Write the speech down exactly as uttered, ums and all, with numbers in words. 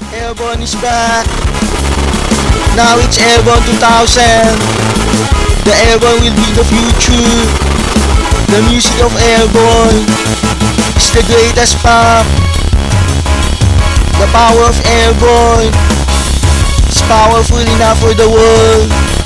Airborne is back. Now it's Airborne two thousand. The Airborne will be the future. The music of Airborne is the greatest pop. The power of Airborne is powerful enough for the world.